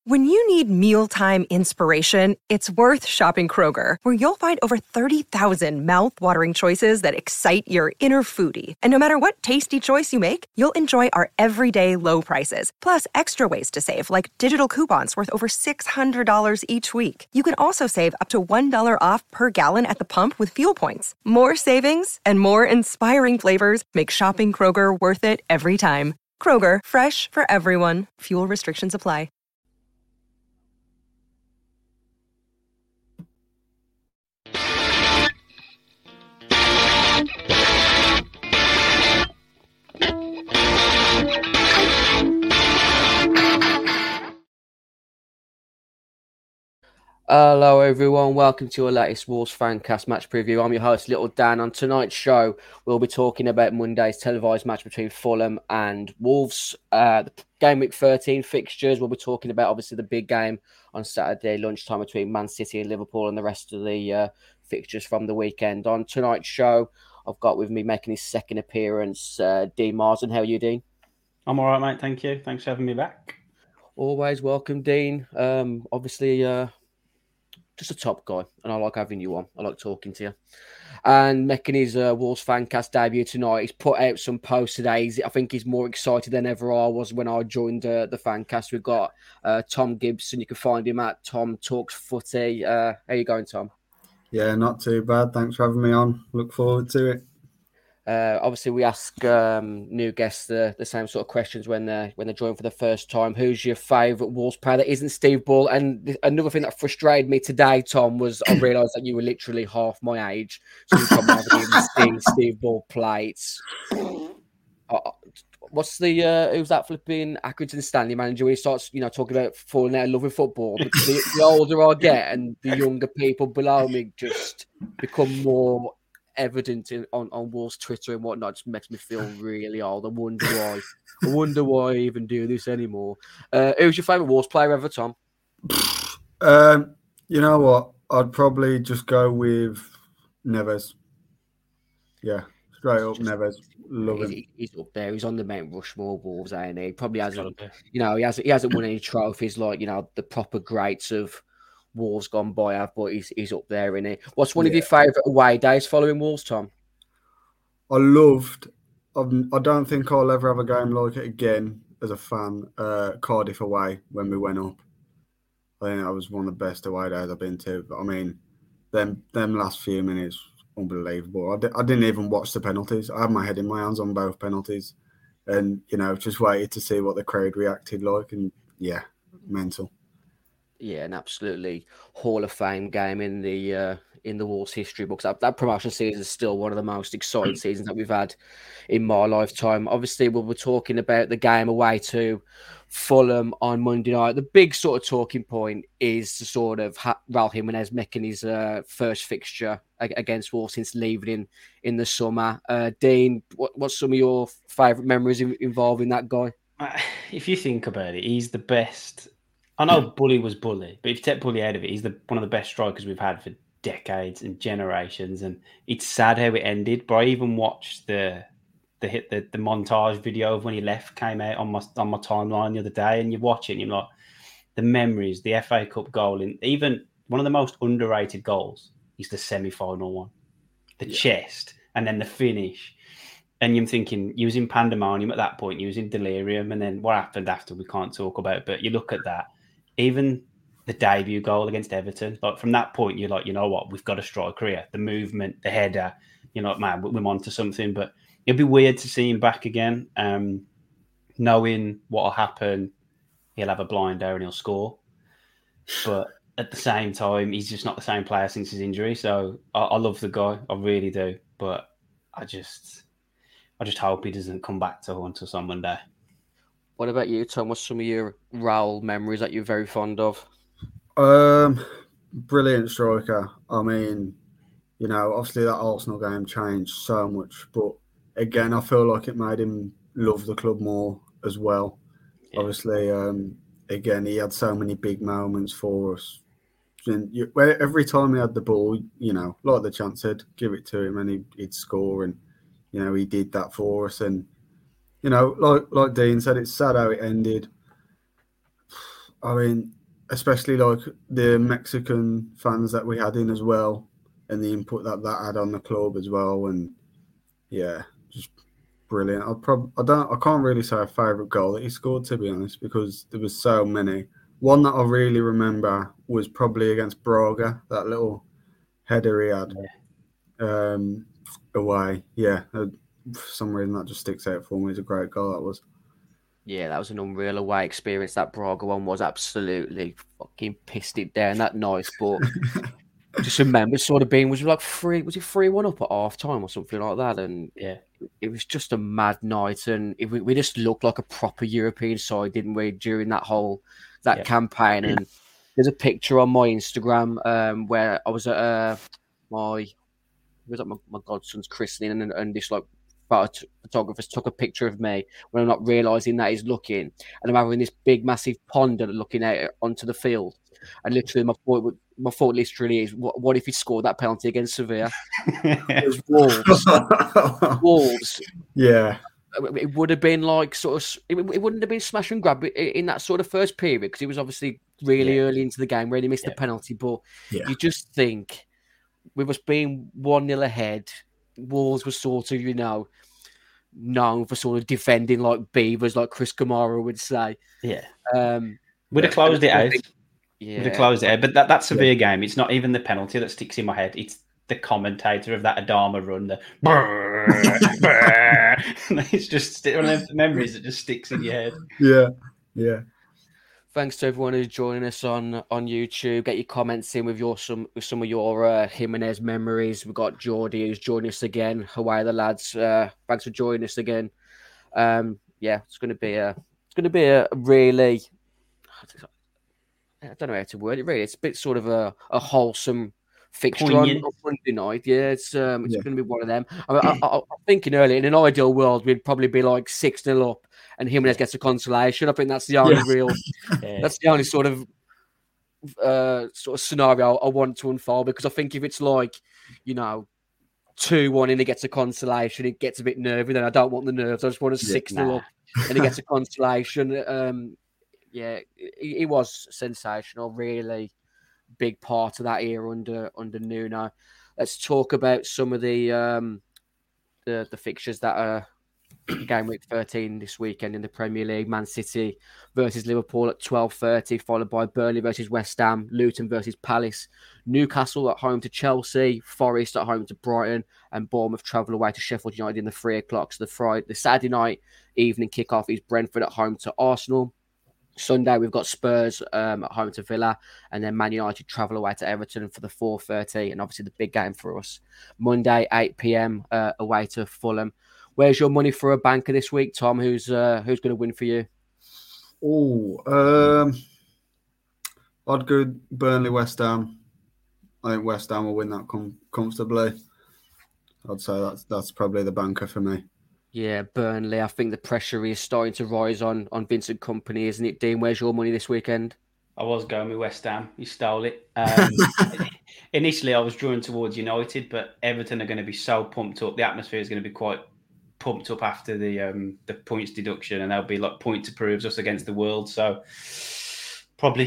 When you need mealtime inspiration, it's worth shopping Kroger, where you'll find over 30,000 mouth-watering choices that excite your inner foodie. And no matter what tasty choice you make, you'll enjoy our everyday low prices, plus extra ways to save, like digital coupons worth over $600 each week. You can also save up to $1 off per gallon at the pump with fuel points. More savings and more inspiring flavors make shopping Kroger worth it every time. Kroger, fresh for everyone. Fuel restrictions apply. Hello everyone, welcome to our latest Wolves Fancast match preview. I'm your host Little Dan. On tonight's show, we'll be talking about Monday's televised match between Fulham and Wolves. The game week 13 fixtures, we'll be talking about obviously the big game on Saturday lunchtime between Man City and Liverpool and the rest of the fixtures from the weekend. On tonight's show, I've got with me making his second appearance, Dean Marsden. How are you, Dean? I'm all right, mate. Thank you. Thanks for having me back. Always welcome, Dean. Obviously, just a top guy, and I like having you on. I like talking to you. And making his Wolves Fancast debut tonight, he's put out some posts today. I think he's more excited than ever I was when I joined the Fancast. We've got Tom Gibson. You can find him at Tom Talks Footy. How you going, Tom? Yeah, not too bad. Thanks for having me on. Look forward to it. Obviously, we ask new guests the same sort of questions when they join for the first time. Who's your favourite Wolves player that isn't Steve Bull? And another thing that frustrated me today, Tom, was I realised that you were literally half my age, so you probably haven't even seen Steve Bull play. What's the who's that flipping Accrington Stanley manager when he starts talking about falling out of love with football? The older I get and the younger people below me just become more evident on Wolves Twitter and whatnot. It just makes me feel really old. I wonder why I even do this anymore. Who's your favourite Wolves player ever, Tom? You know what? I'd probably just go with Neves. Yeah, straight up Neves. Love him. He's up there. He's on the Mount Rushmore Wolves, ain't he? Probably hasn't. He hasn't won any trophies like the proper greats of Wolves gone by have, but he's up there, isn't he? What's one of your favourite away days following Wolves, Tom? I don't think I'll ever have a game like it again as a fan. Cardiff away when we went up. I think that was one of the best away days I've been to. But I mean, them last few minutes, unbelievable. I didn't even watch the penalties. I had my head in my hands on both penalties, and just waited to see what the crowd reacted like. And yeah, mental. Yeah, an absolutely Hall of Fame game in the Wolves history books. That promotion season is still one of the most exciting seasons that we've had in my lifetime. Obviously, we were talking about the game away to Fulham on Monday night. The big sort of talking point is the sort of Raul Jimenez making his first fixture against Wolves since leaving in the summer. Dean, what's some of your favourite memories involving that guy? If you think about it, he's the best. I know Bully was Bully, but if you take Bully out of it, he's one of the best strikers we've had for decades and generations. And it's sad how it ended. But I even watched the montage video of when he left came out on my timeline the other day, and you watch it and you're like, the memories, the FA Cup goal, and even one of the most underrated goals is the semi-final one, the chest, and then the finish. And you're thinking, you was in pandemonium at that point, you was in delirium, and then what happened after we can't talk about. But you look at that, even the debut goal against Everton, like from that point, you're like, you know what, we've got a striker here. The movement, the header, man, we're on to something. But it'd be weird to see him back again, knowing what will happen. He'll have a blinder and he'll score. But at the same time, he's just not the same player since his injury. So I love the guy, I really do. But I just hope he doesn't come back to haunt us on Monday. What about you, Tom? What's some of your Raul memories that you're very fond of? Brilliant striker. I mean, obviously that Arsenal game changed so much, but again, I feel like it made him love the club more as well. Yeah. Obviously, again, he had so many big moments for us. And every time he had the ball, like the chance said, give it to him and he'd score. And, he did that for us. And, like Dean said, it's sad how it ended. I mean, especially like the Mexican fans that we had in as well, and the input that had on the club as well, and yeah, just brilliant. I can't really say a favourite goal that he scored, to be honest, because there was so many. One that I really remember was probably against Braga, that little header he had away. Yeah, for some reason that just sticks out for me. It's a great goal, that was. Yeah, that was an unreal away experience. That Braga one was absolutely fucking pissed it down that night. But just remember, sort of being, was it 3-1 up at half time or something like that? And yeah, it was just a mad night. And we just looked like a proper European side, didn't we, during that campaign? And there's a picture on my Instagram where I was at my godson's christening, and this like photographers took a picture of me when I'm not realising that he's looking, and I'm having this big massive pond looking out onto the field, and literally my thought literally is, what if he scored that penalty against Sevilla? It was Wolves. Yeah. It would have been like it wouldn't have been smash and grab in that sort of first period, because it was obviously really early into the game where he missed the penalty. But you just think, with us being 1-0 ahead, Wolves was sort of, known for sort of defending like beavers, like Chris Kamara would say. Yeah. We'd have closed it out. Yeah. We'd have closed it out. But that Sevilla game, it's not even the penalty that sticks in my head. It's the commentator of that Adama run. It's just one of the memories that just sticks in your head. Yeah. Thanks to everyone who's joining us on YouTube. Get your comments in with some of your Jimenez memories. We've got Geordie who's joining us again. How are the lads? Thanks for joining us again. It's going to be a really, I don't know how to word it. Really, it's a bit sort of a wholesome fixture on Monday night. Yeah, it's going to be one of them. I'm thinking earlier, in an ideal world, we'd probably be like 6-0 up, and Jimenez gets a consolation. I think that's the only that's the only sort of scenario I want to unfold, because I think if it's like 2-1 and he gets a consolation, it gets a bit nervy. Then I don't want the nerves. I just want a 6-0 up and he gets a consolation. He was sensational. Really big part of that era under Nuno. Let's talk about some of the fixtures that are game week 13 this weekend in the Premier League. Man City versus Liverpool at 12:30, followed by Burnley versus West Ham, Luton versus Palace, Newcastle at home to Chelsea, Forest at home to Brighton, and Bournemouth travel away to Sheffield United in the 3 o'clock. So the Saturday night evening kickoff is Brentford at home to Arsenal. Sunday, we've got Spurs at home to Villa, and then Man United travel away to Everton for the 4:30, and obviously the big game for us. Monday, 8 p.m. Away to Fulham. Where's your money for a banker this week, Tom? Who's going to win for you? I'd go Burnley, West Ham. I think West Ham will win that comfortably. I'd say that's probably the banker for me. Yeah, Burnley. I think the pressure is starting to rise on Vincent Kompany, isn't it, Dean? Where's your money this weekend? I was going with West Ham. You stole it. Initially, I was drawn towards United, but Everton are going to be so pumped up. The atmosphere is going to be quite pumped up after the points deduction, and they'll be like point to prove us against the world. So probably,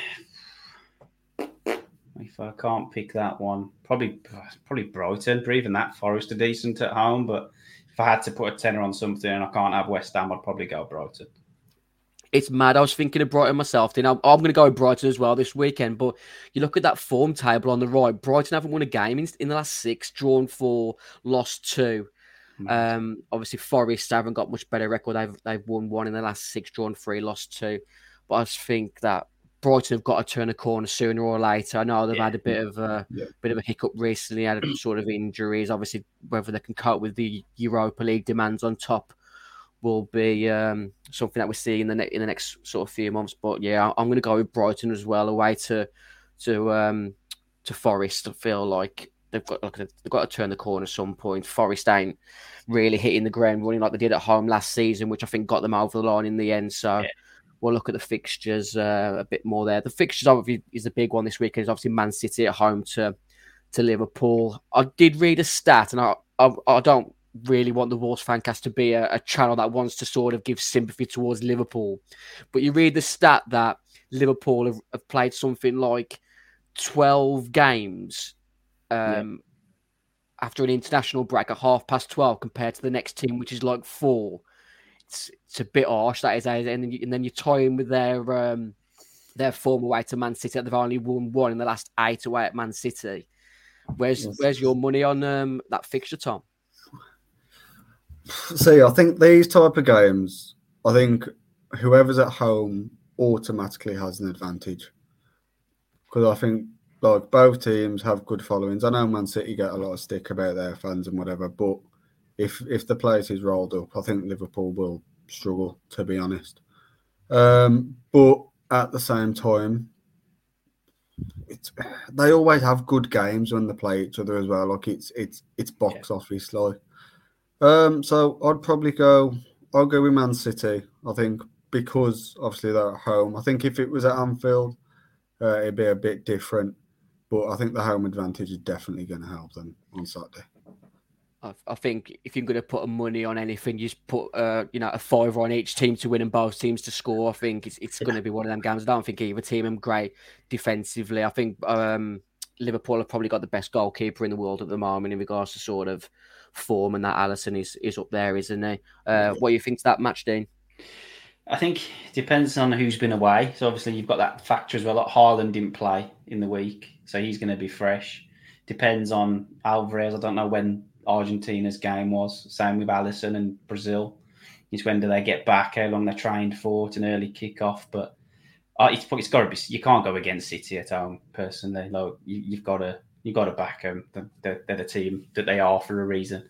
if I can't pick that one, probably Brighton. But even that, Forest are decent at home, but if I had to put a tenner on something and I can't have West Ham, I'd probably go Brighton. It's mad. I was thinking of Brighton myself. I'm going to go with Brighton as well this weekend. But you look at that form table on the right. Brighton haven't won a game in the last 6, drawn 4, lost 2. Obviously, Forest haven't got much better record. They've won 1 in the last 6, drawn 3, lost 2. But I just think that Brighton have got to turn a corner sooner or later. I know they've had a bit of a hiccup recently, had sort of injuries. Obviously, whether they can cope with the Europa League demands on top will be something that we'll see in the next sort of few months. But yeah, I'm going to go with Brighton as well, away to Forest. I feel like they've got to turn the corner at some point. Forest ain't really hitting the ground running like they did at home last season, which I think got them over the line in the end. So we'll look at the fixtures a bit more there. The fixtures obviously is the big one this weekend. Is obviously Man City at home to Liverpool. I did read a stat, and I don't really want the Wolves Fancast to be a channel that wants to sort of give sympathy towards Liverpool. But you read the stat that Liverpool have played something like 12 games after an international break at 12:30 compared to the next team, which is like 4. It's a bit harsh, that is. And then you tie in with their form away to Man City. They've only won 1 in the last 8 away at Man City. Where's your money on that fixture, Tom? See, I think these type of games, I think whoever's at home automatically has an advantage. Because I think like both teams have good followings. I know Man City get a lot of stick about their fans and whatever, but if the place is rolled up, I think Liverpool will struggle, to be honest. But at the same time, they always have good games when they play each other as well. Like it's box office like. So I'll go with Man City. I think because obviously they're at home. I think if it was at Anfield, it'd be a bit different. But I think the home advantage is definitely going to help them on Saturday. I think if you're going to put money on anything, you just put a $5 on each team to win and both teams to score. I think it's going to be one of them games. I don't think either team are great defensively. I think Liverpool have probably got the best goalkeeper in the world at the moment in regards to sort of form, and that Alisson is up there, isn't he? What do you think to that match, Dean? I think it depends on who's been away. So obviously you've got that factor as well. Like Haaland didn't play in the week, so he's going to be fresh. Depends on Alvarez. I don't know when Argentina's game was. Same with Alisson and Brazil. It's when do they get back? How long they're trained for? It's an early kickoff, but it's got to be. You can't go against City at home. Personally, like you've got to back them. They're the team that they are for a reason.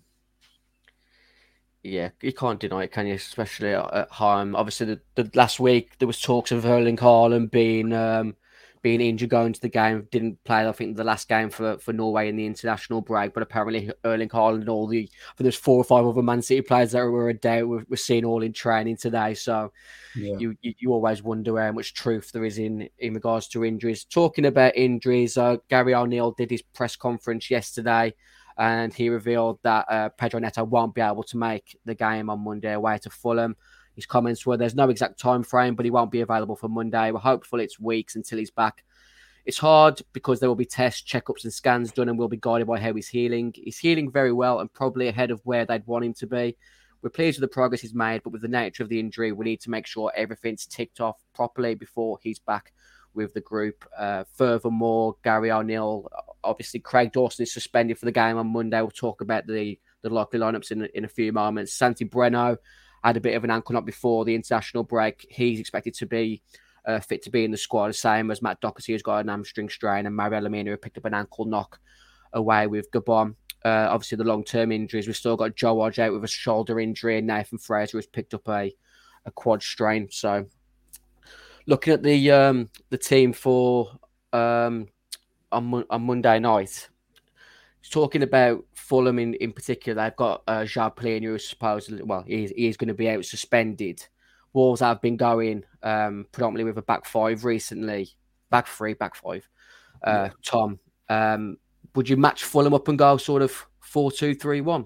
Yeah, you can't deny it, can you? Especially at home. Obviously, the last week there was talks of Erling Haaland being injured going to the game. Didn't play, I think, the last game for Norway in the international break. But apparently, Erling Haaland and I think there's 4 or 5 other Man City players that were a doubt. We're seeing all in training today. So you always wonder how much truth there is in regards to injuries. Talking about injuries, Gary O'Neill did his press conference yesterday, and he revealed that Pedro Neto won't be able to make the game on Monday away to Fulham. His comments were, there's no exact time frame, but he won't be available for Monday. We're hopeful it's weeks until he's back. It's hard because there will be tests, checkups and scans done, and we'll be guided by how he's healing. He's healing very well and probably ahead of where they'd want him to be. We're pleased with the progress he's made, but with the nature of the injury, we need to make sure everything's ticked off properly before he's back with the group. Furthermore, Gary O'Neill, obviously Craig Dawson is suspended for the game on Monday. We'll talk about the likely lineups in a few moments. Santi Breno had a bit of an ankle knock before the international break. He's expected to be fit to be in the squad, the same as Matt Doherty, who's got an hamstring strain, and Mario Lemina, who picked up an ankle knock away with Gabon. Obviously, the long-term injuries, we've still got Joe Hodge out with a shoulder injury, and Nathan Fraser has picked up a quad strain. So, looking at the team for on Monday night, talking about Fulham in particular, they've got João Palhinha, who's supposedly, he is going to be out suspended. Wolves have been going predominantly with a back 5 recently. Back 5. Tom, would you match Fulham up and go sort of 4-2-3-1?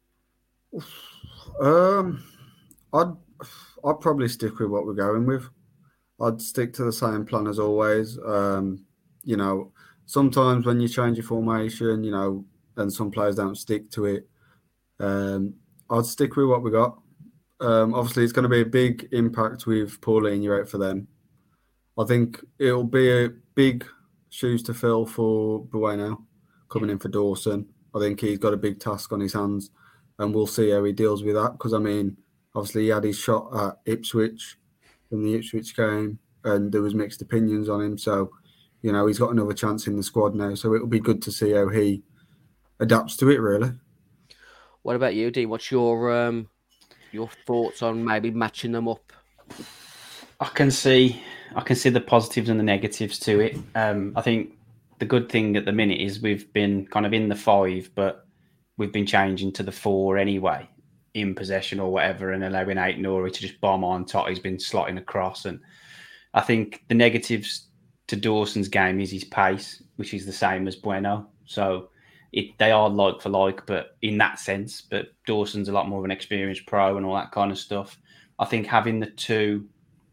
I'd probably stick with what we're going with. I'd stick to the same plan as always. Sometimes when you change your formation, and some players don't stick to it, I'd stick with what we got. Obviously, it's going to be a big impact with Paulinho out for them. I think it'll be a big shoes to fill for Bueno coming in for Dawson. I think he's got a big task on his hands, and we'll see how he deals with that. Because, obviously, he had his shot at Ipswich in the Ipswich game, and there was mixed opinions on him. So, he's got another chance in the squad now. So it'll be good to see how he adapts to it, really. What about you, Dean? What's your thoughts on maybe matching them up? I can see the positives and the negatives to it. I think the good thing at the minute is we've been kind of in the 5, but we've been changing to the 4 anyway, in possession or whatever, and allowing Aït-Nouri to just bomb on top. He's been slotting across, and I think the negatives to Dawson's game is his pace, which is the same as Bueno. So they are like for like, but in that sense. But Dawson's a lot more of an experienced pro and all that kind of stuff. I think having the 2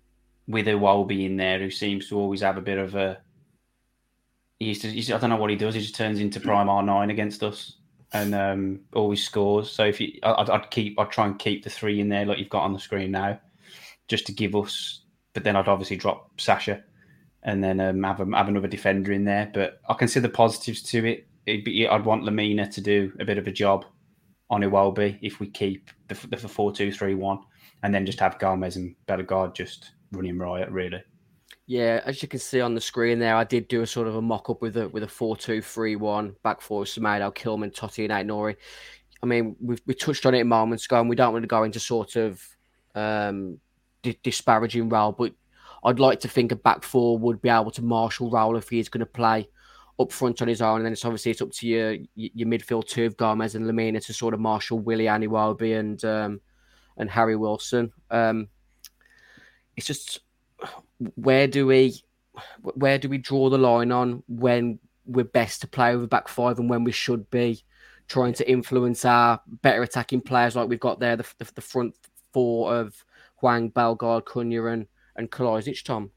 with Iwobi in there, who seems to always have a bit of a. I don't know what he does. He just turns into prime R9 against us and always scores. So if I'd try and keep the 3 in there like you've got on the screen now, just to give us. But then I'd obviously drop Sasha, and then have another defender in there. But I can see the positives to it. I'd want Lamina to do a bit of a job on Iwobi if we keep the 4-2-3-1, and then just have Gomez and Bellegarde just running riot, really. Yeah, as you can see on the screen there, I did do a sort of a mock-up with a 4-2-3-1, back four, Semedo, Kilman, Totti and Aït-Nouri. I mean, we touched on it moments ago, and we don't want to go into sort of disparaging role, but I'd like to think a back four would be able to marshal role if he is going to play up front on his own, and then it's up to your midfield two of Gomez and Lamina to sort of marshal Willian, Iwobi and Harry Wilson. It's just where do we draw the line on when we're best to play with a back five and when we should be trying to influence our better attacking players like we've got there, the front four of Hwang, Bellegarde, Cunha and Kalajdzic, Tom?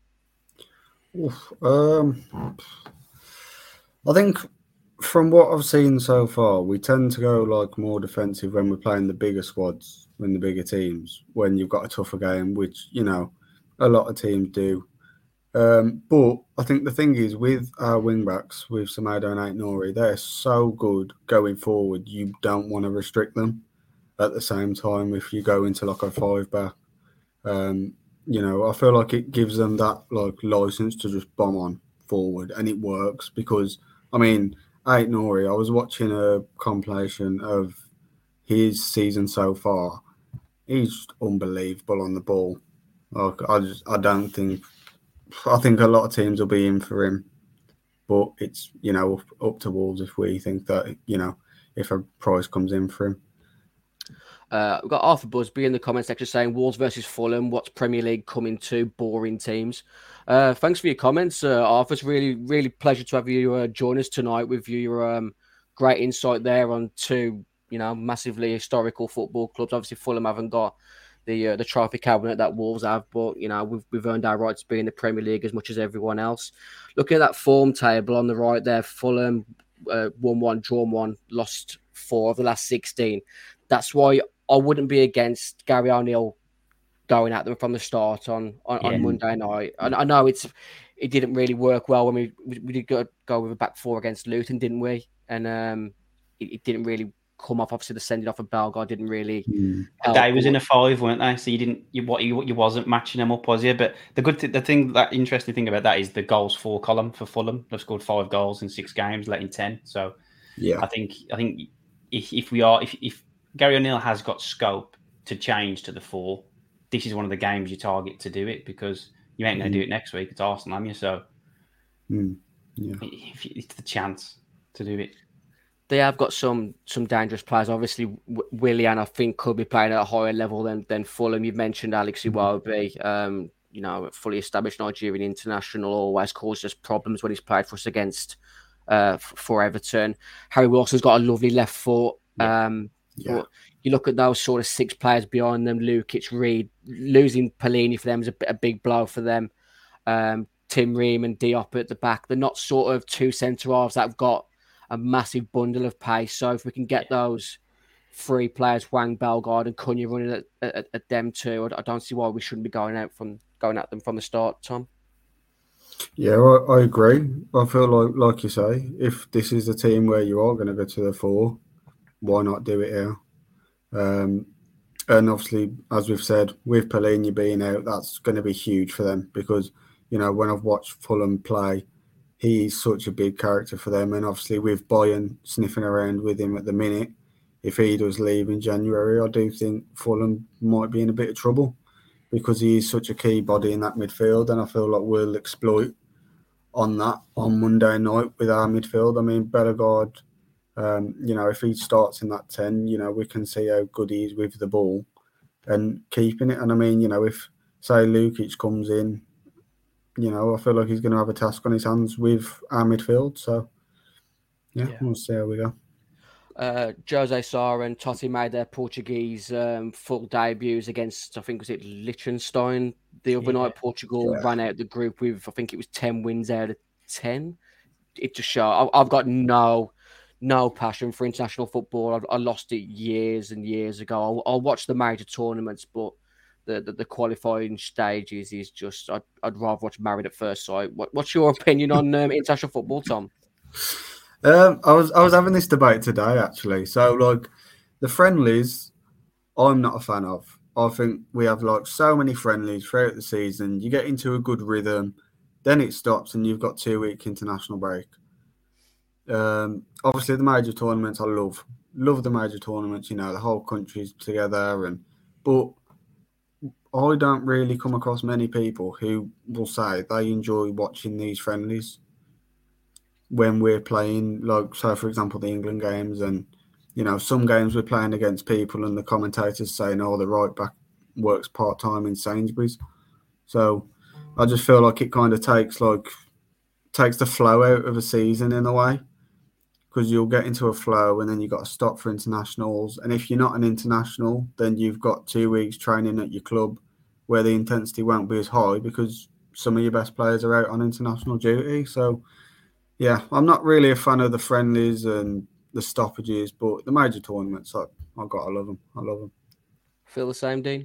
I think from what I've seen so far, we tend to go like more defensive when we're playing the bigger squads, when the bigger teams, when you've got a tougher game, which, you know, a lot of teams do. But I think the thing is with our wing-backs, with Semedo and Aït-Nouri, they're so good going forward, you don't want to restrict them. At the same time, if you go into like a 5-back, you know, I feel like it gives them that like license to just bomb on forward, and it works because, I mean, Aït-Nouri, I was watching a compilation of his season so far. He's just unbelievable on the ball. Like, I think a lot of teams will be in for him, but it's, you know, up to Wolves if we think that, you know, if a price comes in for him. We've got Arthur Busby in the comment section saying Wolves versus Fulham. What's Premier League coming to? Boring teams. Thanks for your comments, Arthur. It's really, really pleasure to have you join us tonight with your great insight there on two, you know, massively historical football clubs. Obviously, Fulham haven't got the trophy cabinet that Wolves have, but, you know, we've earned our right to be in the Premier League as much as everyone else. Looking at that form table on the right there, Fulham 1-1, drawn 1, lost 4 of the last 16. That's why I wouldn't be against Gary O'Neill going at them from the start on Monday night. I know it didn't really work well when we did go with a back four against Luton, didn't we? And it didn't really come off. Obviously, the sending off of Bellegarde didn't really help. They was in a 5, weren't they? So you wasn't matching them up, was you? But that interesting thing about that is the goals for column for Fulham. They've scored 5 goals in 6 games, letting 10. So yeah, I think if Gary O'Neill has got scope to change to the 4, this is one of the games you target to do it, because you ain't going to do it next week. It's Arsenal, aren't you? So it's the chance to do it. They have got some dangerous players. Obviously, Willian, I think, could be playing at a higher level than Fulham. You've mentioned Alex Iwobi, you know, fully established Nigerian international, always causes us problems when he's played for us against for Everton. Harry Wilson's got a lovely left foot. But you look at those sort of 6 players behind them, Lukic, Reed, losing Pelini for them is a big blow for them. Tim Ream and Diop at the back. They're not sort of 2 centre-halves that have got a massive bundle of pace. So if we can get those 3 players, Hwang, Bellegarde and Cunha, running at them too, I don't see why we shouldn't be going at them from the start, Tom. Yeah, I agree. I feel like you say, if this is the team where you are going to go to the 4, why not do it here? And obviously, as we've said, with Pelini being out, that's going to be huge for them, because, you know, when I've watched Fulham play, he's such a big character for them. And obviously with Bayern sniffing around with him at the minute, if he does leave in January, I do think Fulham might be in a bit of trouble, because he is such a key body in that midfield. And I feel like we'll exploit on that on Monday night with our midfield. I mean, Bellegarde, you know, if he starts in that 10, you know, we can see how good he is with the ball and keeping it. And I mean, you know, if, say, Lukic comes in, you know, I feel like he's going to have a task on his hands with our midfield. So, yeah. We'll see how we go. Jose Sá and Totti made their Portuguese full debuts against, I think, was it Liechtenstein the other night? Portugal ran out the group with, I think it was 10 wins out of 10. It just shows I've got no passion for international football. I lost it years and years ago. I'll watch the major tournaments, but the qualifying stages is just I'd rather watch Married at First Sight. What's your opinion on international football, Tom? I was having this debate today actually. So like the friendlies, I'm not a fan of. I think we have like so many friendlies throughout the season. You get into a good rhythm, then it stops, and you've got 2 week international break. Obviously the major tournaments I love the major tournaments. You know, the whole country's together, but I don't really come across many people who will say they enjoy watching these friendlies when we're playing, like, so for example, the England games, and you know, some games we're playing against people and the commentators saying, oh, the right back works part-time in Sainsbury's. So I just feel like it kind of takes the flow out of a season in a way, because you'll get into a flow and then you've got to stop for internationals. And if you're not an international, then you've got 2 weeks training at your club where the intensity won't be as high because some of your best players are out on international duty. So yeah, I'm not really a fan of the friendlies and the stoppages, but the major tournaments, I love them. I love them. Feel the same, Dean?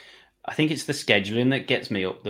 I think it's the scheduling that gets me up,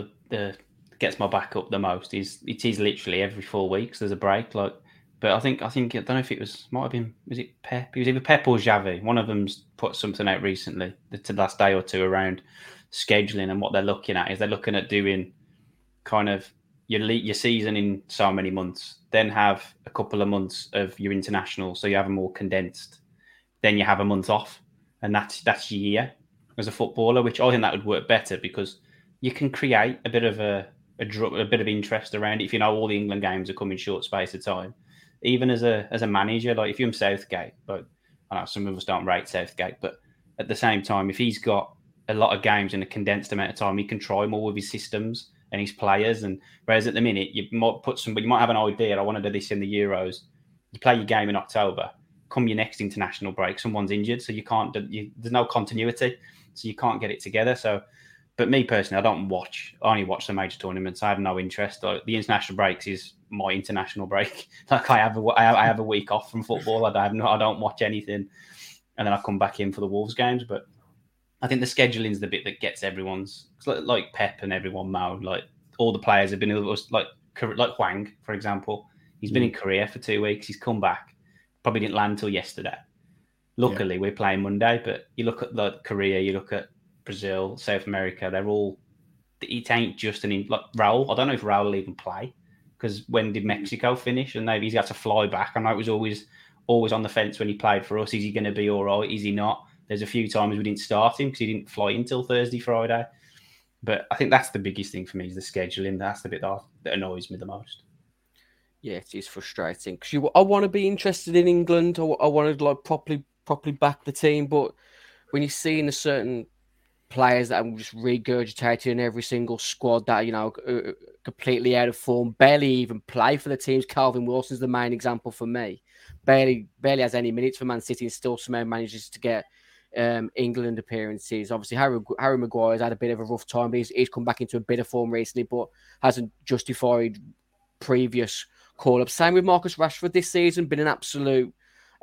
gets my back up the most. It is literally every 4 weeks there's a break. Like, but I think I don't know if it might have been, was it Pep? It was either Pep or Xavi. One of them's put something out recently, the last day or two, around scheduling, and what they're looking at is they're looking at doing kind of your season in so many months, then have a couple of months of your international, so you have a more condensed, then you have a month off, and that's your year as a footballer, which I think that would work better because you can create a bit of a bit of interest around it. If you know all the England games are coming short space of time, even as a manager, like if you're Southgate, but I know some of us don't rate Southgate, but at the same time, if he's got a lot of games in a condensed amount of time, he can try more with his systems and his players. And whereas at the minute, you might have an idea, I want to do this in the Euros. You play your game in October, come your next international break, someone's injured, so you can't. There's no continuity, so you can't get it together. So, but me personally, I only watch the major tournaments. I have no interest. Like, the international breaks is my international break. Like I have a week off from football. I don't watch anything, and then I come back in for the Wolves games. But I think the scheduling's the bit that gets everyone's, like Pep and everyone now. Like all the players have been like Hwang, for example. He's been in Korea for 2 weeks. He's come back. Probably didn't land till yesterday. Luckily, we're playing Monday. But you look at like Korea, you look at Brazil, South America. They're all. It ain't just like Raul. I don't know if Raul will even play, because when did Mexico finish? And he's got to fly back. I know it was always on the fence when he played for us. Is he going to be all right? Is he not? There's a few times we didn't start him because he didn't fly until Thursday, Friday. But I think that's the biggest thing for me, is the scheduling. That's the bit that annoys me the most. Yeah, it is frustrating because I want to be interested in England. I want to like properly back the team, but when you're seeing a certain players that are just regurgitating every single squad that, you know, completely out of form, barely even play for the teams. Calvin Wilson's the main example for me. Barely has any minutes for Man City and still somehow manages to get England appearances. Obviously, Harry Maguire's had a bit of a rough time, but he's come back into a bit of form recently, but hasn't justified previous call-ups. Same with Marcus Rashford this season, been an absolute...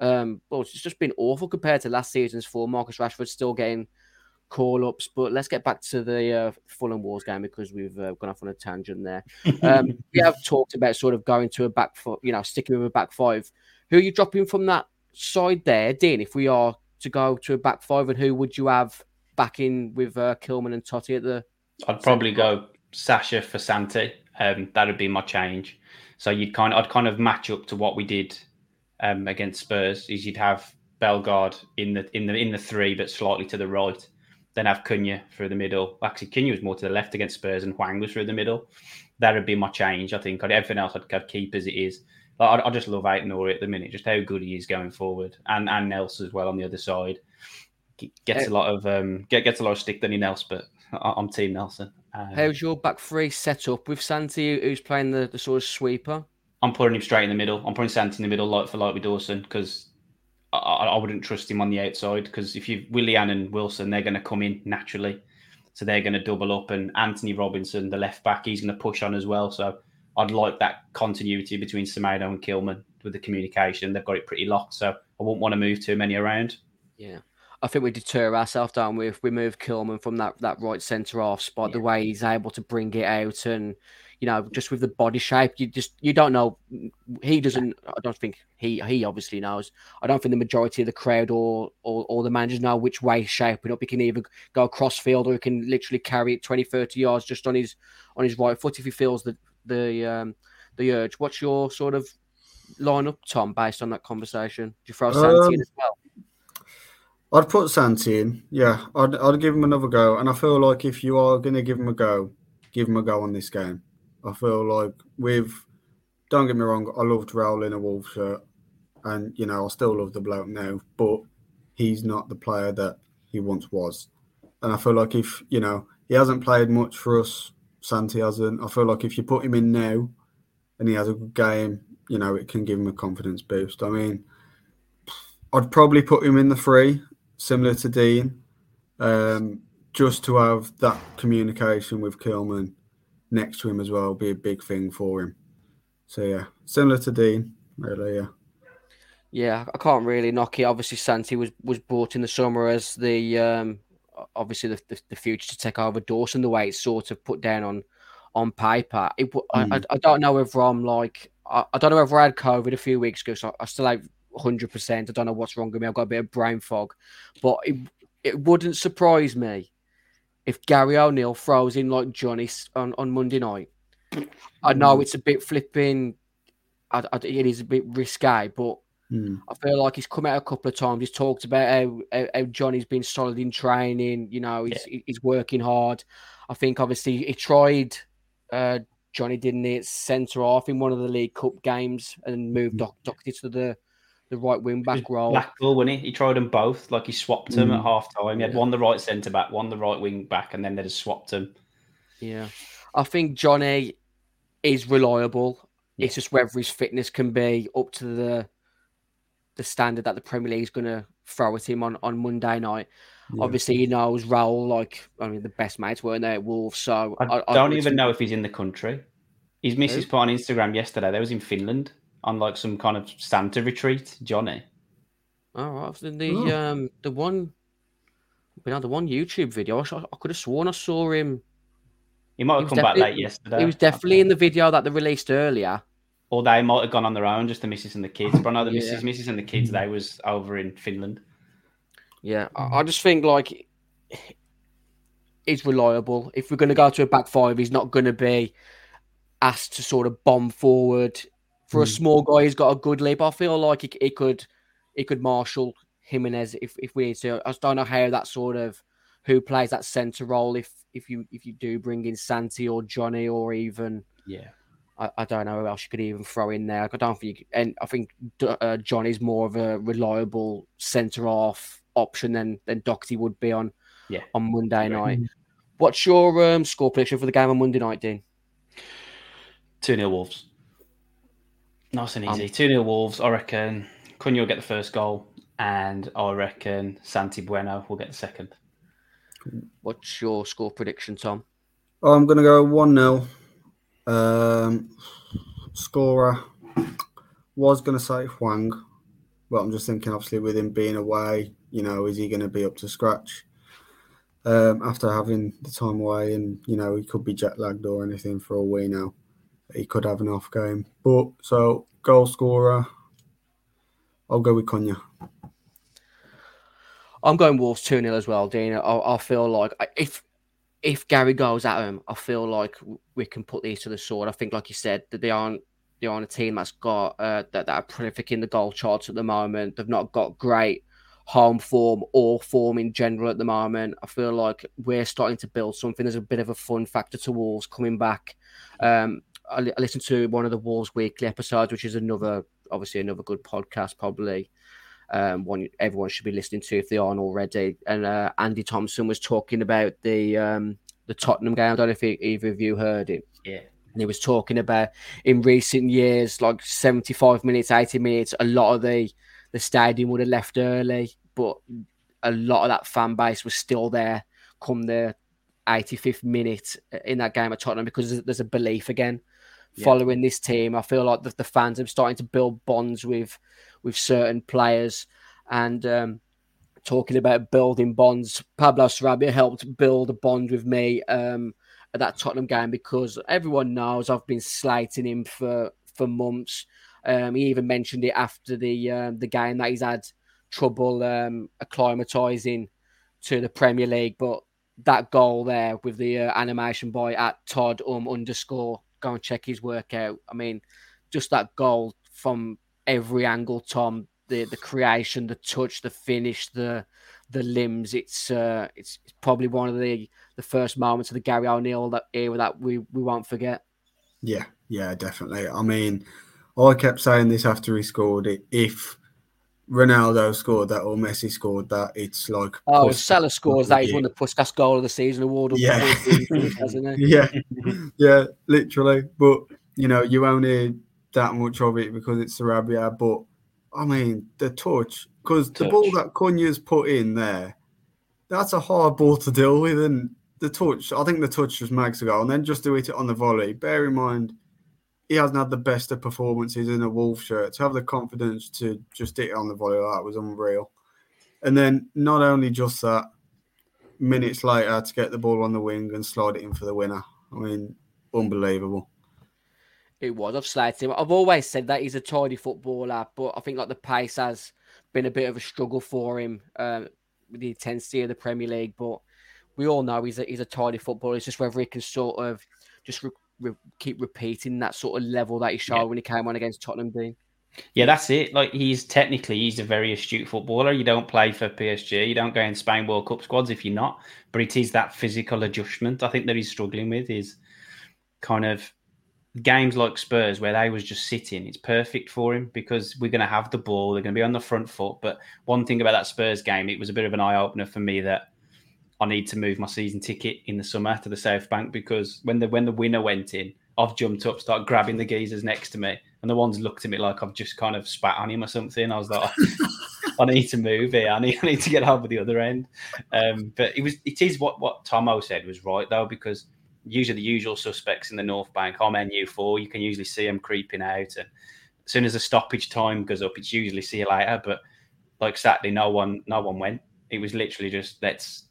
it's just been awful compared to last season's form. Marcus Rashford still getting call-ups, but let's get back to the Fulham Wolves game because we've gone off on a tangent there. We have talked about sort of going to a back four, you know, sticking with a back five. Who are you dropping from that side there, Dean, if we are to go to a back five, and who would you have back in with Kilman and Totti at the... I'd probably go Sasha for Santi. That would be my change. So I'd kind of match up to what we did against Spurs. Is you'd have Bellegarde in the three, but slightly to the right. Then have Cunha through the middle. Actually, Cunha was more to the left against Spurs, and Hwang was through the middle. That would be my change. I think everything else I'd keep as it is. Like, I just love Aït-Nouri at the minute, just how good he is going forward, and Nelson as well on the other side. Gets a lot of stick than he Nelson, but I'm Team Nelson. How's your back three set up with Santi, who's playing the sort of sweeper? I'm putting him straight in the middle. I'm putting Santi in the middle, like with Dawson, because I wouldn't trust him on the outside because if you Willian and Wilson, they're going to come in naturally. So they're going to double up, and Anthony Robinson, the left back, he's going to push on as well. So I'd like that continuity between Semedo and Kilman with the communication. They've got it pretty locked, so I wouldn't want to move too many around. Yeah. I think we deter ourselves, don't we, if we move Kilman from that right centre-half spot, the way he's able to bring it out and, just with the body shape, you don't know. He doesn't, I don't think he obviously knows. I don't think the majority of the crowd or the managers know which way he's shaping up. He can either go across field or he can literally carry it 20, 30 yards just on his right foot if he feels the urge. What's your sort of lineup, Tom, based on that conversation? Do you throw Santi in as well? I'd put Santi in. Yeah, I'd give him another go. And I feel like if you are going to give him a go on this game. I feel like don't get me wrong, I loved Raul in a Wolves shirt. And, I still love the bloke now. But he's not the player that he once was. And I feel like if, he hasn't played much for us, Santi hasn't. I feel like if you put him in now and he has a good game, it can give him a confidence boost. I mean, I'd probably put him in the 3, similar to Dean, just to have that communication with Kilman next to him as well, be a big thing for him. So, yeah, similar to Dean, really, yeah. Yeah, I can't really knock it. Obviously, Santi was brought in the summer as the future to take over Dawson, the way it's sort of put down on paper. I don't know whether I'm like... I don't know whether I had COVID a few weeks ago, so I still have 100%. I don't know what's wrong with me. I've got a bit of brain fog. But it wouldn't surprise me if Gary O'Neill throws in like Johnny on Monday night. I know it's a bit flipping. It is a bit risque, but I feel like he's come out a couple of times. He's talked about how Johnny's been solid in training. He's working hard. I think obviously he tried Johnny, didn't he, at centre half in one of the League Cup games and moved Doherty to the right wing back role. Blackpool, wasn't he? He tried them both. Like he swapped them at half time. He had one the right centre back, one the right wing back, and then they just swapped them. Yeah, I think Johnny is reliable. Yeah. It's just whether his fitness can be up to the standard that the Premier League is going to throw at him on Monday night. Yeah. Obviously, he knows Raul, the best mates weren't there at Wolves. So I don't even know if he's in the country. His missus put on Instagram yesterday. They was in Finland on some kind of Santa retreat. Johnny. Oh, right. The one YouTube video. I could have sworn I saw him. He might have come back late yesterday. He was definitely in the video that they released earlier. Or they might have gone on their own, just the missus and the kids. But I know the missus and the kids, they was over in Finland. Yeah, I just think he's reliable. If we're going to go to a back 5, he's not going to be asked to sort of bomb forward. For a small guy, he's got a good leap. I feel like he could marshal Jimenez if we need to. I just don't know how that sort of who plays that centre role if you do bring in Santi or Johnny or even I don't know who else you could even throw in there. I don't think I think Johnny's more of a reliable centre half option than Doherty would be on Monday night. What's your score prediction for the game on Monday night, Dean? 2-0 Wolves. Nice and easy. 2-0 Wolves. I reckon Cunha will get the first goal, and I reckon Santi Bueno will get the second. What's your score prediction, Tom? I'm going to go 1-0. Scorer was going to say Hwang, but I'm just thinking, obviously, with him being away, is he going to be up to scratch after having the time away? And, he could be jet lagged or anything for all we know. He could have an off game. But, so, goal scorer, I'll go with Cunha. I'm going Wolves 2-0 as well, Dean. I feel like if Gary goes at him, I feel like we can put these to the sword. I think, like you said, that they aren't a team that's got that are prolific in the goal charts at the moment. They've not got great home form or form in general at the moment. I feel like we're starting to build something. There's a bit of a fun factor to Wolves coming back. I listened to one of the Wolves Weekly episodes, which is obviously another good podcast, probably. One everyone should be listening to if they aren't already. And Andy Thompson was talking about the Tottenham game. I don't know if either of you heard it. Yeah. And he was talking about in recent years, like 75 minutes, 80 minutes, a lot of the the stadium would have left early, but a lot of that fan base was still there come the 85th minute in that game at Tottenham, because there's a belief again following this team. I feel like the fans are starting to build bonds with certain players, and talking about building bonds, Pablo Sarabia helped build a bond with me at that Tottenham game, because everyone knows I've been slating him for months. He even mentioned it after the game that he's had trouble acclimatizing to the Premier League, but that goal there with the animation by @Todd _ go and check his work out. I mean, just that goal from every angle, Tom, the creation, the touch, the finish, the limbs. It's probably one of the first moments of the Gary O'Neill era that we won't forget. Yeah, definitely. I mean, I kept saying this after he scored it. If Ronaldo scored that or Messi scored that, it's like... Oh, if Salah scores that, he's won the Puskas Goal of the Season award. Yeah. Hasn't he? Yeah, literally. But, you only hear that much of it because it's Sarabia. But, I mean, the touch, because the ball that Cunha's put in there, that's a hard ball to deal with. And the touch, I think the touch just makes a goal. And then just do it on the volley. Bear in mind, he hasn't had the best of performances in a Wolves shirt. To have the confidence to just hit it on the volley, that was unreal. And then not only just that, minutes later to get the ball on the wing and slide it in for the winner. I mean, unbelievable. It was. I've slated him. I've always said that he's a tidy footballer, but I think like the pace has been a bit of a struggle for him with the intensity of the Premier League. But we all know he's a tidy footballer. It's just whether he can sort of just keep repeating that sort of level that he showed when he came on against Tottenham, Dean. Yeah, that's it. Like, he's a very astute footballer. You don't play for PSG. You don't go in Spain World Cup squads if you're not. But it is that physical adjustment, I think, that he's struggling with, is kind of games like Spurs where they was just sitting. It's perfect for him because we're going to have the ball. They're going to be on the front foot. But one thing about that Spurs game, it was a bit of an eye-opener for me that I need to move my season ticket in the summer to the South Bank, because when the winner went in, I've jumped up, started grabbing the geezers next to me, and the ones looked at me like I've just kind of spat on him or something. I was like, I need to move here. I need to get over the other end. But it is what Tomo said was right, though, because usually the usual suspects in the North Bank, I'm NU4, you can usually see them creeping out. And as soon as the stoppage time goes up, it's usually see you later. But like Saturday, no one went. It was literally just,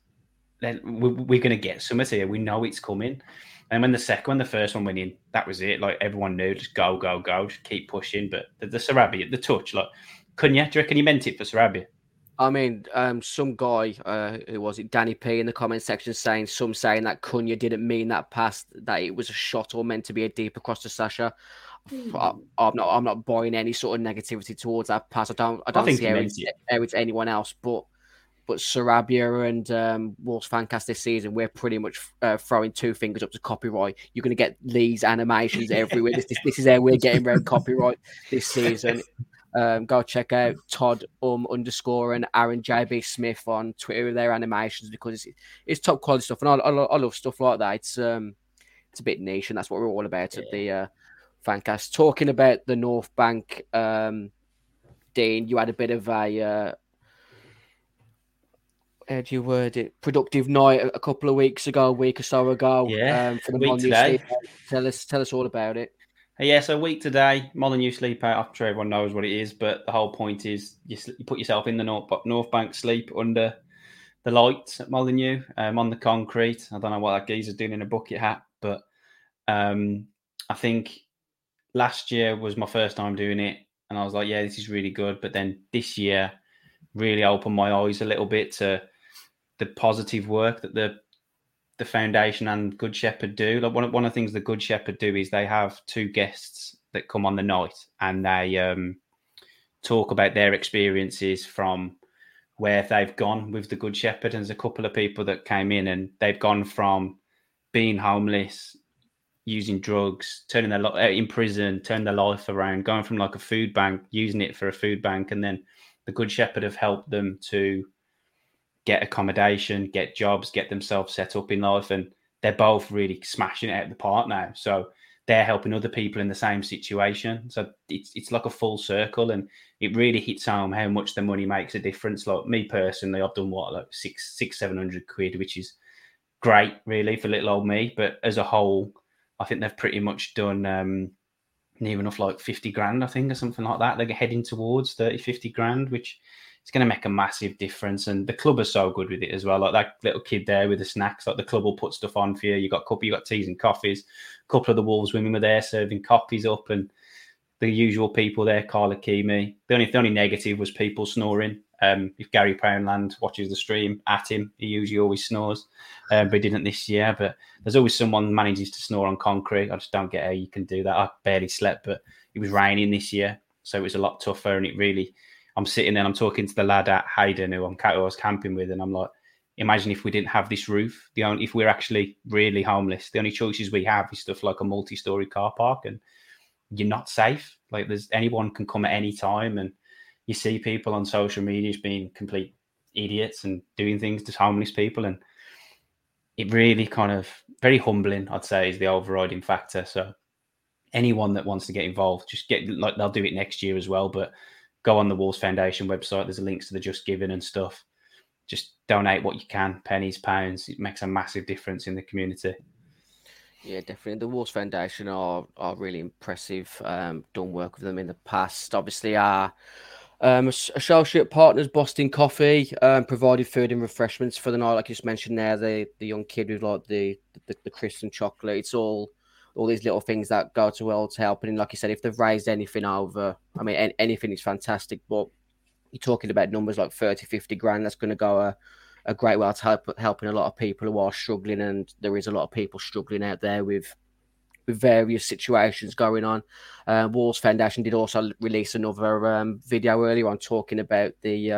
we're going to get something here. We know it's coming. And when the first one went in, that was it. Like, everyone knew, just go, just keep pushing. But the Sarabia, the touch, like, do you reckon he meant it for Sarabia? I mean, some guy, who was it, Danny P, in the comment section saying that Cunha didn't mean that pass, that it was a shot or meant to be a deep across to Sasha. I'm not buying any sort of negativity towards that pass. I don't see how it's anyone else, but Sarabia and Wolves Fancast this season, we're pretty much throwing two fingers up to copyright. You're going to get Lee's animations everywhere. This is how we're getting around copyright this season. Go check out Todd _ and Aaron JB Smith on Twitter with their animations, because it's top quality stuff, and I love stuff like that. It's a bit niche, and that's what we're all about at the Fancast. Talking about the North Bank, Dean, you had a bit of a how do you word it? Productive night a couple of weeks ago, a week or so ago. For the Molyneux Sleep Out. Tell us all about it. Yeah, so a week today, Molyneux Sleep Out. I'm sure everyone knows what it is, but the whole point is you put yourself in the North Bank, sleep under the lights at Molyneux, on the concrete. I don't know what that geezer's doing in a bucket hat, but I think last year was my first time doing it, and I was like, yeah, this is really good. But then this year really opened my eyes a little bit to the positive work that the foundation and Good Shepherd do. Like, one of the things the Good Shepherd do is they have two guests that come on the night, and they talk about their experiences from where they've gone with the Good Shepherd. And there's a couple of people that came in and they've gone from being homeless, using drugs, turning their in prison, turning their life around, going from like a food bank, using it for a food bank, and then the Good Shepherd have helped them to get accommodation, get jobs, get themselves set up in life, and they're both really smashing it out of the park now. So they're helping other people in the same situation. So it's like a full circle, and it really hits home how much the money makes a difference. Like me personally, I've done like 700 quid, which is great, really, for little old me. But as a whole, I think they've pretty much done near enough like 50 grand, I think, or something like that. They're heading towards 30, 50 grand, which is going to make a massive difference. And the club are so good with it as well. Like that little kid there with the snacks, like the club will put stuff on for you. You got teas and coffees. A couple of the Wolves women were there serving coffees up, and the usual people there, Carla Keamy. The only negative was people snoring. If Gary Poundland watches the stream, at him, he usually always snores, but he didn't this year. But there's always someone manages to snore on concrete. I just don't get how you can do that. I barely slept, but it was raining this year, so it was a lot tougher. And it really, I'm sitting there and I'm talking to the lad at Hayden who I was camping with, and I'm like, imagine if we didn't have this roof. If we're actually really homeless, the only choices we have is stuff like a multi-story car park, and you're not safe. Like anyone can come at any time, and you see people on social media being complete idiots and doing things to homeless people. And it really kind of very humbling, I'd say, is the overriding factor. So anyone that wants to get involved, just they'll do it next year as well. But go on the Wolves Foundation website. There's links to the Just Giving and stuff. Just donate what you can, pennies, pounds. It makes a massive difference in the community. Yeah, definitely. The Wolves Foundation are really impressive. Done work with them in the past. Obviously, our associate partners, Boston Coffee, provided food and refreshments for the night, like you just mentioned there. The young kid with like the crisps and chocolate. It's all these little things that go to help. And like you said, if they've raised anything over, I mean, anything is fantastic. But you're talking about numbers like 30, 50 grand. That's going to go a great way to helping a lot of people who are struggling, and there is a lot of people struggling out there with various situations going on. Wolves Foundation did also release another video earlier on talking about the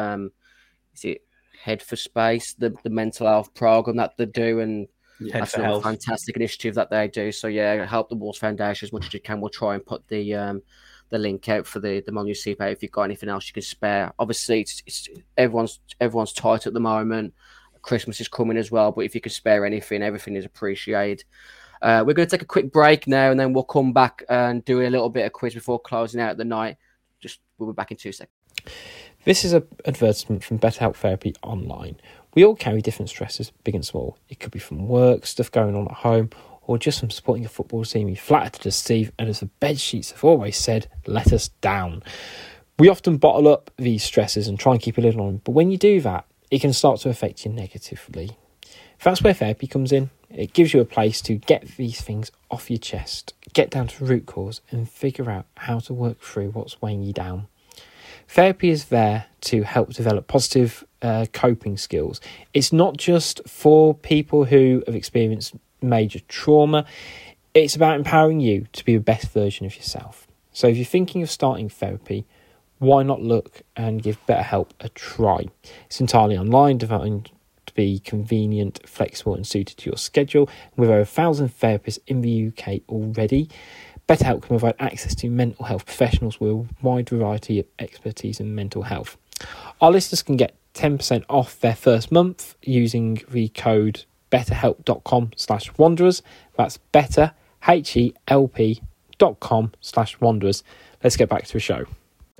is it Head for Space, the mental health program that they do, and that's a fantastic initiative that they do. So yeah, help the Wolves Foundation as much as you can. We'll try and put the link out for the Molyneux Sleep Out if you've got anything else you can spare. Obviously, it's everyone's tight at the moment. Christmas is coming as well, but if you can spare anything, everything is appreciated. We're going to take a quick break now, and then we'll come back and do a little bit of quiz before closing out the night. We'll be back in 2 seconds. This is an advertisement from BetterHelp Therapy Online. We all carry different stresses, big and small. It could be from work, stuff going on at home, or just from supporting a football team. We flattered to deceive, and as the bed sheets have always said, let us down. We often bottle up these stresses and try and keep a lid on them, but when you do that, it can start to affect you negatively. That's where therapy comes in. It gives you a place to get these things off your chest, get down to root cause, and figure out how to work through what's weighing you down. Therapy is there to help develop positive coping skills. It's not just for people who have experienced major trauma. It's about empowering you to be the best version of yourself. So if you're thinking of starting therapy, why not look and give BetterHelp a try? It's entirely online, designed to be convenient, flexible and suited to your schedule. With over 1,000 therapists in the UK already, BetterHelp can provide access to mental health professionals with a wide variety of expertise in mental health. Our listeners can get 10% off their first month using the code betterhelp.com/wanderers. That's better, HELP.com/wanderers. Let's get back to the show.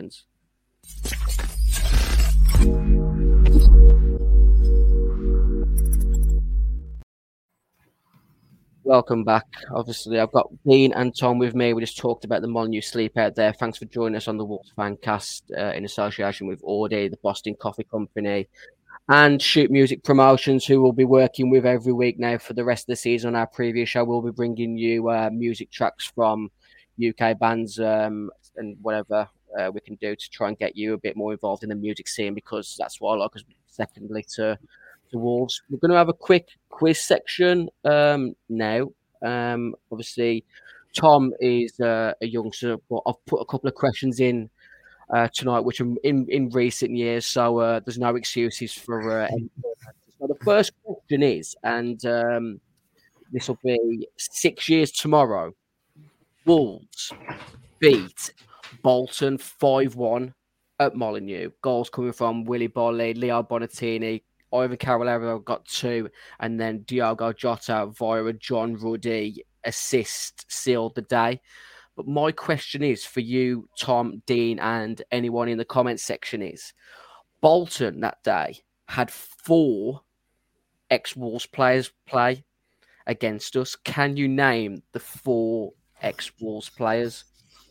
Welcome back. Obviously, I've got Dean and Tom with me. We just talked about the Molyneux Sleep Out there. Thanks for joining us on the Wolves Fancast in association with Audi, the Boston Coffee Company, and Shoot Music Promotions, who we'll be working with every week now for the rest of the season. On our previous show, we'll be bringing you music tracks from UK bands and whatever we can do to try and get you a bit more involved in the music scene, because that's what I like, secondly to Wolves. We're going to have a quick quiz section now. Obviously, Tom is a youngster, but I've put a couple of questions in tonight, which are in recent years, so there's no excuses for any. So the first question is, and this will be 6 years tomorrow, Wolves beat Bolton 5-1 at Molyneux. Goals coming from Willy Boly, Leo Bonatini, Ivan Cavallero got 2, and then Diogo Jota via a John Ruddy assist sealed the day. But my question is for you, Tom, Dean, and anyone in the comments section is, Bolton that day had 4 ex-Wolves players play against us. Can you name the 4 ex-Wolves players?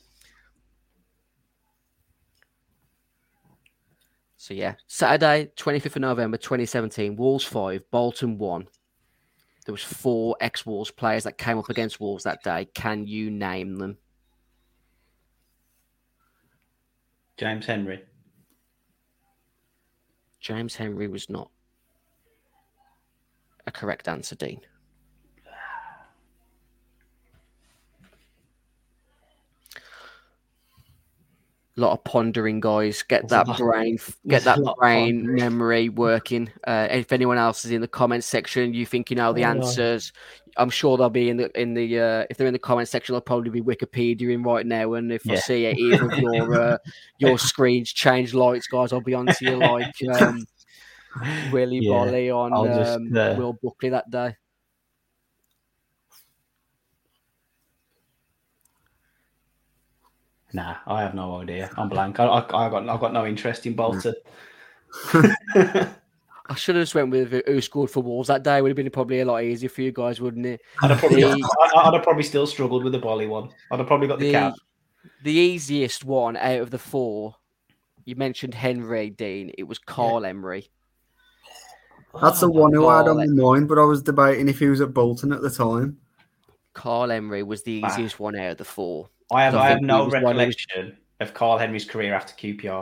So yeah, Saturday, 25th of November, 2017, Wolves 5, Bolton 1. There was 4 ex-Wolves players that came up against Wolves that day. Can you name them? James Henry. James Henry was not a correct answer, Dean. A lot of pondering, guys. Get that brain memory working. If anyone else is in the comments section, you think you know the answers, I'm sure they'll be in the if they're in the comments section, they'll probably be Wikipediaing right now. And if I see either of your screens change lights, guys, I'll be onto you like Willy Bolly on Will Buckley that day. Nah, I have no idea. I'm blank. I got no interest in Bolton. I should have just went with who scored for Wolves that day. It would have been probably a lot easier for you guys, wouldn't it? I'd have probably still struggled with the Bolly one. I'd have probably got the cap. The easiest one out of the 4, you mentioned Henry, Dean. It was Carl Emery. That's the one who I had on my mind, but I was debating if he was at Bolton at the time. Carl Emery was the easiest one out of the 4. I have no recollection of Carl Henry's career after QPR.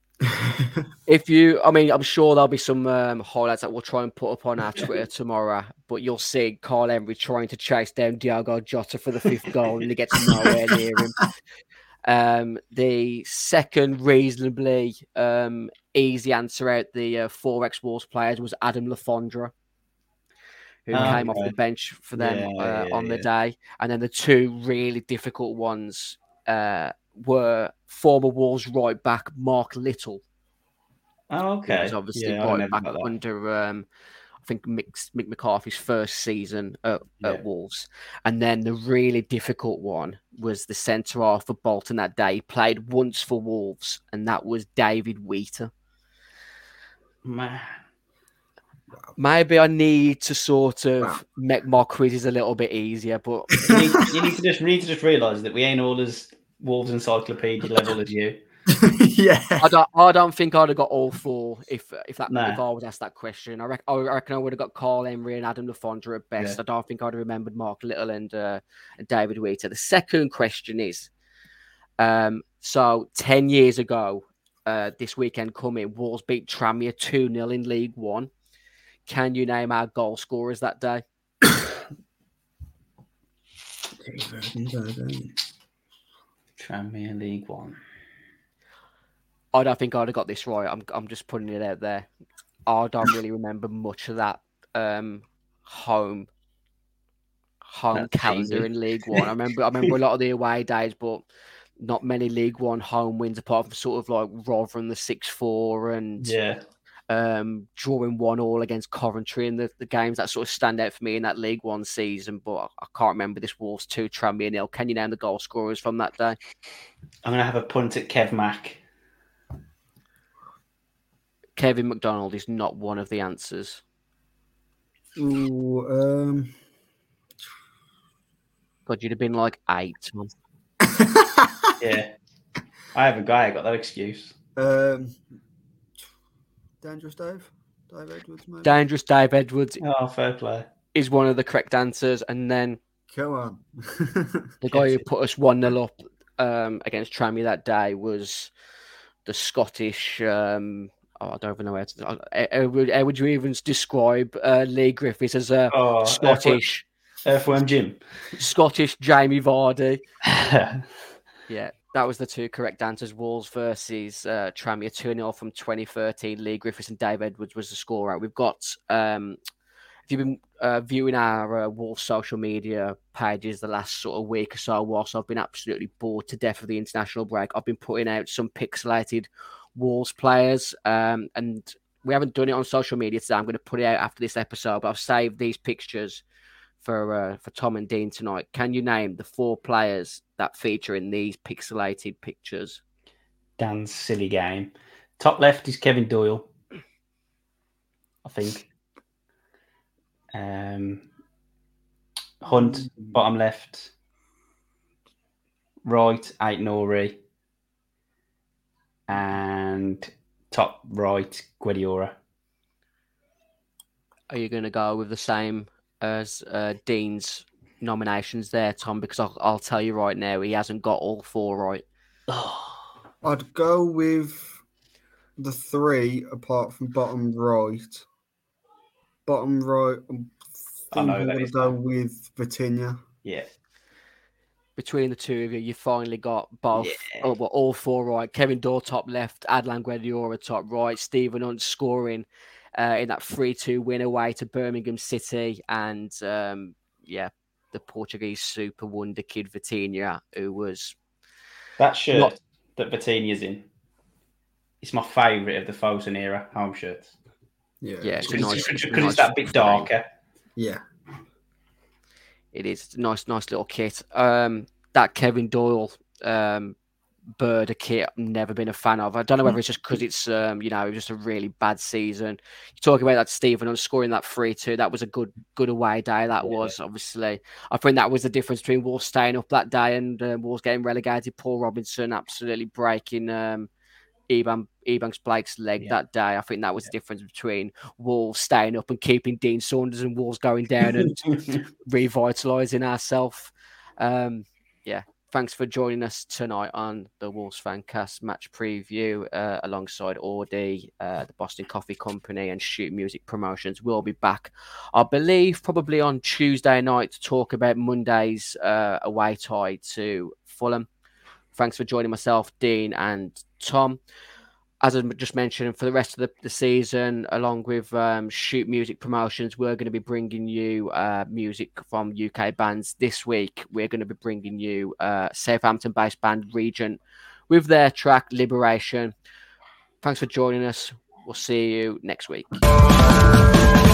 I'm sure there'll be some highlights that we'll try and put up on our Twitter tomorrow, but you'll see Carl Emery trying to chase down Diogo Jota for the 5th goal and he gets nowhere near him. The second reasonably easy answer out the 4 ex-Wolves players was Adam Lafondra, who came off the bench for them on the day. And then the 2 really difficult ones were former Wolves right back Mark Little. Oh, okay. He was obviously right back under, I think, Mick McCarthy's first season at Wolves. And then the really difficult one was the centre-half for Bolton that day. He played once for Wolves, and that was David Wheater. Man. Maybe I need to sort of make my quizzes a little bit easier, but you need to just realise that we ain't all as Wolves encyclopedia level as you. Yeah, I don't think I'd have got all 4 if I was asked that question. I reckon I would have got Carl Emery and Adam Lafondra at best. Yeah. I don't think I'd have remembered Mark Little and David Wheater. The second question is, so 10 years ago, this weekend coming, Wolves beat Tranmere 2-0 in League One. Can you name our goal scorers that day? Tranmere League One. I don't think I'd have got this right. I'm just putting it out there. I don't really remember much of that home calendar in League One. I remember a lot of the away days, but not many League One home wins apart from sort of like Rotherham the 6-4 and drawing 1-1 against Coventry and the games that sort of stand out for me in that League One season. But I can't remember this Wolves 2, Tranmere 0. Can you name the goal scorers from that day? I'm going to have a punt at Kev Mack. Kevin McDonald is not one of the answers. Ooh, God, you'd have been like 8. Yeah. I haven't got that excuse. Dangerous Dave Edwards, maybe? Dangerous Dave Edwards. Oh, fair play. Is one of the correct answers. And then come on. The guy who put us 1-0 up against Tranmere that day was the Scottish... I don't even know how would you even describe Lee Griffiths as a Scottish... Earthworm Jim. Scottish Jamie Vardy. Yeah, that was the 2 correct answers. Wolves versus Tranmere 2-0 from 2013. Lee Griffiths and Dave Edwards was the scorer. We've got... if you've been viewing our Wolves social media pages the last sort of week or so, whilst I've been absolutely bored to death of the international break, I've been putting out some pixelated Wolves players, and we haven't done it on social media today. I'm going to put it out after this episode, but I've saved these pictures for Tom and Dean tonight. Can you name the 4 players that feature in these pixelated pictures? Dan's silly game. Top left is Kevin Doyle, I think. Hunt, bottom left. Right, Aït-Nouri. And top right, Guediora. Are you going to go with the same as Dean's nominations there, Tom? Because I'll tell you right now, he hasn't got all 4 right. I'd go with the 3 apart from bottom right. Bottom right, I'm going to go with Vitinha. Yeah. Between the two of you, you finally got both, all 4 right. Kevin Doyle top left, Adlan Guediora top right, Stephen Hunt scoring in that 3-2 win away to Birmingham City, and the Portuguese super wonder kid Vitinha, who was that shirt that Vitinha's in. It's my favourite of the Fosun era home shirts. Yeah, it's because it's that bit darker. Yeah. It is a nice little kit. That Kevin Doyle Bird kit, I've never been a fan of. I don't know whether it's just because it's it was just a really bad season. You're talking about that Stephen on scoring that 3-2. That was a good away day. That was obviously. I think that was the difference between Wolves staying up that day and Wolves getting relegated. Paul Robinson absolutely breaking Ebanks Blake's leg that day. I think that was the difference between Wolves staying up and keeping Dean Saunders and Wolves going down and revitalising ourselves. Thanks for joining us tonight on the Wolves Fancast match preview alongside Audi, the Boston Coffee Company and Shoot Music Promotions. We'll be back, I believe, probably on Tuesday night to talk about Monday's away tie to Fulham. Thanks for joining myself, Dean and Tom. As I just mentioned, for the rest of the season, along with Shoot Music Promotions, we're going to be bringing you music from UK bands. This week, we're going to be bringing you Southampton-based band Regent with their track Liberation. Thanks for joining us. We'll see you next week.